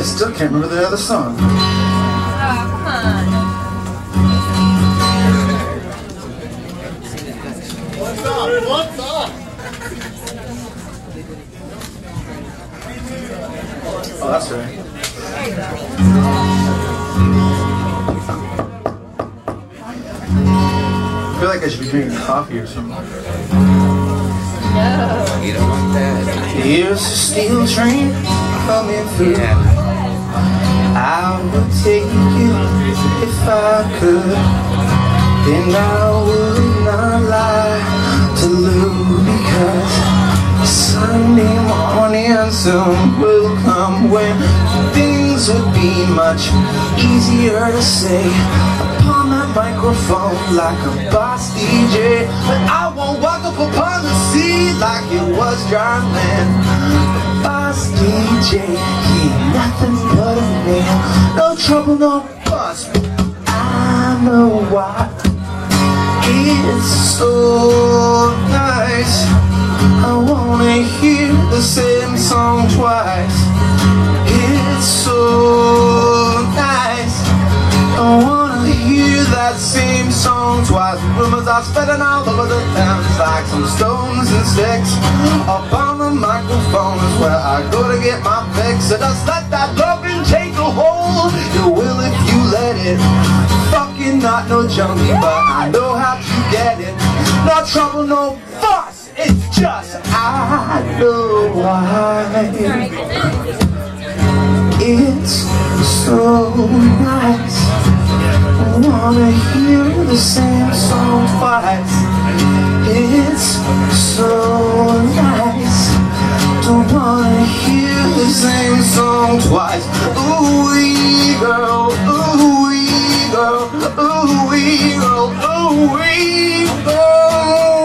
still can't remember the other song. Oh, come on. What's up? What's up? Oh, that's right. There you go. I feel like I should be drinking coffee or something. No. You don't want that. Here's a steel train coming through. Yeah. I would take you if I could, and I would not lie to Lou, because Sunday morning soon will come when things would be much easier to say upon that microphone like a boss DJ. But I won't walk up upon the scene like it was John Land. Boss DJ, he ain't nothing but a man. No trouble, no fuss, but I know why. It's so nice. I wanna hear the same song twice. It's so nice. I wanna hear that same song twice. Rumors are spreading all over the town. It's like some stones and sticks up on the microphone is where I go to get my fix. So just let that loving take a hold. You will if you let it. Fucking not no junkie, but I know how to get it. No trouble, no fuss. It's just I know why. It's so nice. I wanna hear the same song twice. It's so nice. Don't wanna hear the same song twice. Ooh-wee girl, ooh-wee girl, ooh-wee girl, ooh-wee girl.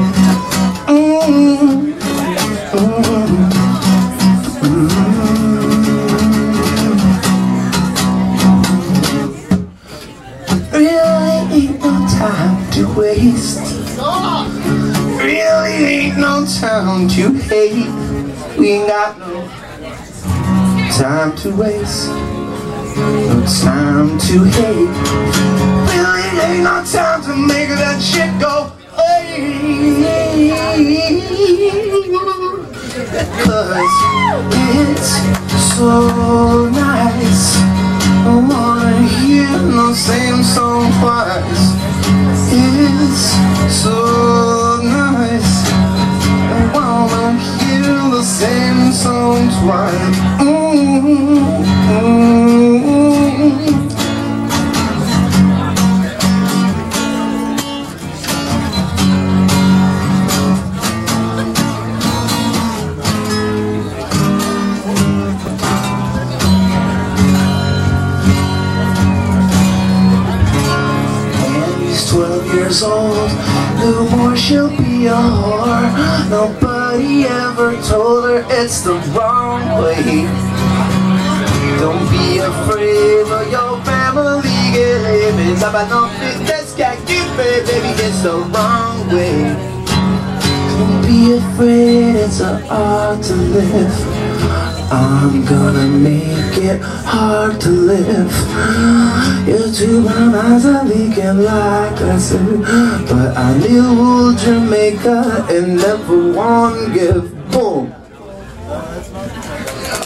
Really ain't no time to waste. Really ain't no time to hate. We ain't got no time to waste. No time to hate. Really ain't no time to make that shit go. Cause it's so nice. I wanna hear the same song twice. It's so nice. I wanna hear the same song twice. Old, no more she'll be a whore. Nobody ever told her it's the wrong way. Don't be afraid of your family getting but no fitness can't keep it, baby, it's the wrong way. Don't be afraid, it's a art to live. I'm gonna make it hard to live. Your two brown eyes are leaking like acid, but I knew Jamaica and never one give. Boom.